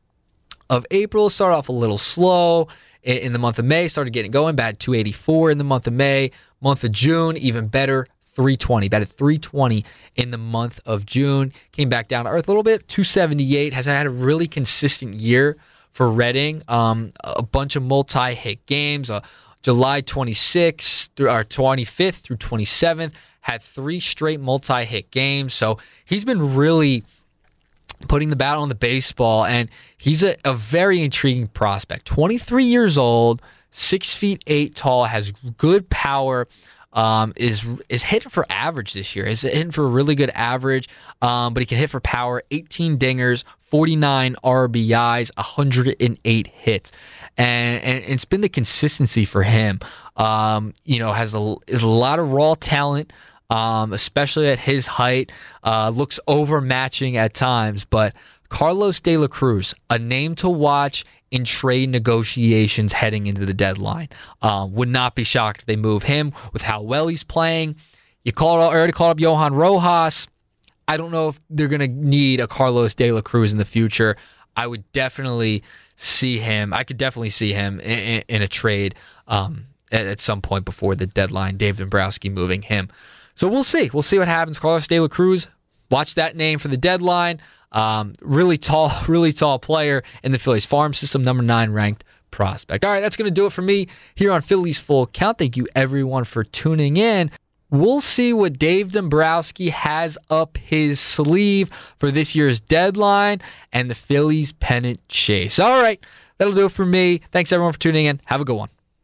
of April started off a little slow. In the month of May, started getting going. Batted two eighty-four in the month of May. Month of June, even better, three twenty. Batted three twenty in the month of June. Came back down to earth a little bit. two seventy-eight. Has had a really consistent year for Redding. Um, a bunch of multi-hit games. Uh, July twenty-sixth through or twenty-fifth through twenty-seventh. Had three straight multi-hit games. So he's been really putting the bat on the baseball, and he's a, a very intriguing prospect. twenty-three years old, six feet eight tall, has good power, um, is is hitting for average this year. Is hitting for a really good average, um, but he can hit for power. eighteen dingers, forty-nine R B Is, one hundred eight hits. And, and it's been the consistency for him. Um, you know, has a, has a lot of raw talent. Um, especially at his height, uh, looks overmatching at times. But Carlos De La Cruz, a name to watch in trade negotiations heading into the deadline. Um, would not be shocked if they move him with how well he's playing. You called, already called up Johan Rojas. I don't know if they're going to need a Carlos De La Cruz in the future. I would definitely see him. I could definitely see him in, in, in a trade um, at, at some point before the deadline. Dave Dombrowski moving him. So we'll see. We'll see what happens. Carlos De La Cruz, watch that name for the deadline. Um, really tall, really tall player in the Phillies farm system, number nine ranked prospect. All right, that's going to do it for me here on Phillies Full Count. Thank you, everyone, for tuning in. We'll see what Dave Dombrowski has up his sleeve for this year's deadline and the Phillies pennant chase. All right, that'll do it for me. Thanks, everyone, for tuning in. Have a good one.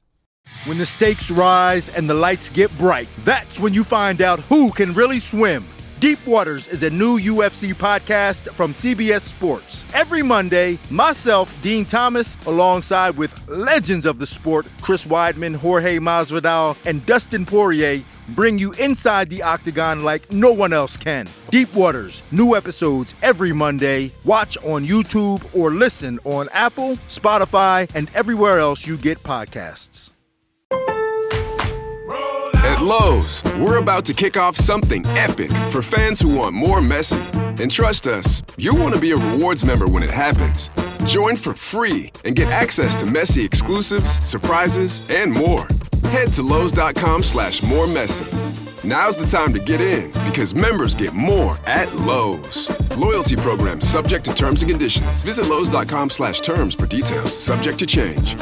When the stakes rise and the lights get bright, that's when you find out who can really swim. Deep Waters is a new U F C podcast from C B S Sports. Every Monday, myself, Dean Thomas, alongside with legends of the sport, Chris Weidman, Jorge Masvidal, and Dustin Poirier, bring you inside the octagon like no one else can. Deep Waters, new episodes every Monday. Watch on YouTube or listen on Apple, Spotify, and everywhere else you get podcasts. At Lowe's, we're about to kick off something epic for fans who want more Messi. And trust us, you'll want to be a rewards member when it happens. Join for free and get access to Messi exclusives, surprises, and more. Head to Lowe's.com slash more Messi. Now's the time to get in because members get more at Lowe's. Loyalty program subject to terms and conditions. Visit Lowe's.com slash terms for details. Subject to change.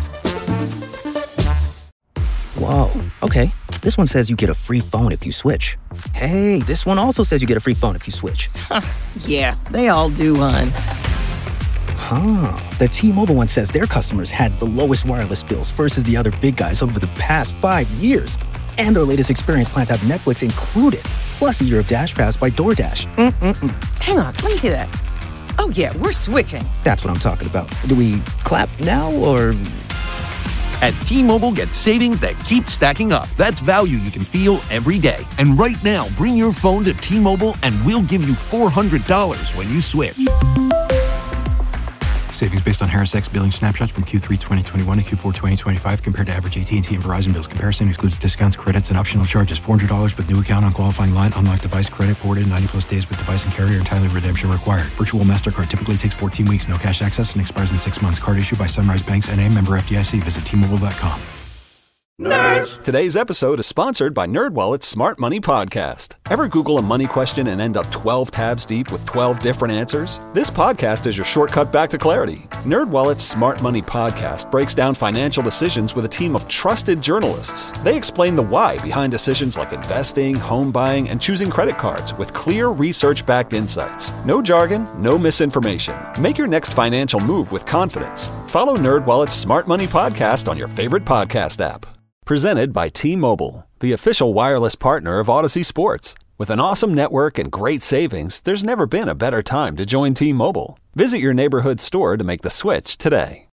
Whoa, okay. This one says you get a free phone if you switch. Hey, this one also says you get a free phone if you switch. Yeah, they all do, hon. Huh. The T-Mobile one says their customers had the lowest wireless bills versus the other big guys over the past five years. And their latest experience plans have Netflix included, plus a year of Dash Pass by DoorDash. Mm-mm-mm. Hang on, let me see that. Oh, yeah, we're switching. That's what I'm talking about. Do we clap now or... At T-Mobile, get savings that keep stacking up. That's value you can feel every day. And right now, bring your phone to T-Mobile and we'll give you four hundred dollars when you switch. Savings based on Harris X billing snapshots from Q three twenty twenty-one to Q four twenty twenty-five compared to average A T and T and Verizon bills. Comparison excludes discounts, credits, and optional charges. four hundred dollars with new account on qualifying line. Unlocked device credit ported ninety plus days with device and carrier. Entirely redemption required. Virtual MasterCard typically takes fourteen weeks. No cash access and expires in six months. Card issued by Sunrise Banks N A, member F D I C. Visit T Mobile dot com. Nerds! Today's episode is sponsored by NerdWallet's Smart Money Podcast. Ever Google a money question and end up twelve tabs deep with twelve different answers? This podcast is your shortcut back to clarity. NerdWallet's Smart Money Podcast breaks down financial decisions with a team of trusted journalists. They explain the why behind decisions like investing, home buying, and choosing credit cards with clear research-backed insights. No jargon, no misinformation. Make your next financial move with confidence. Follow NerdWallet's Smart Money Podcast on your favorite podcast app. Presented by T-Mobile, the official wireless partner of Odyssey Sports. With an awesome network and great savings, there's never been a better time to join T-Mobile. Visit your neighborhood store to make the switch today.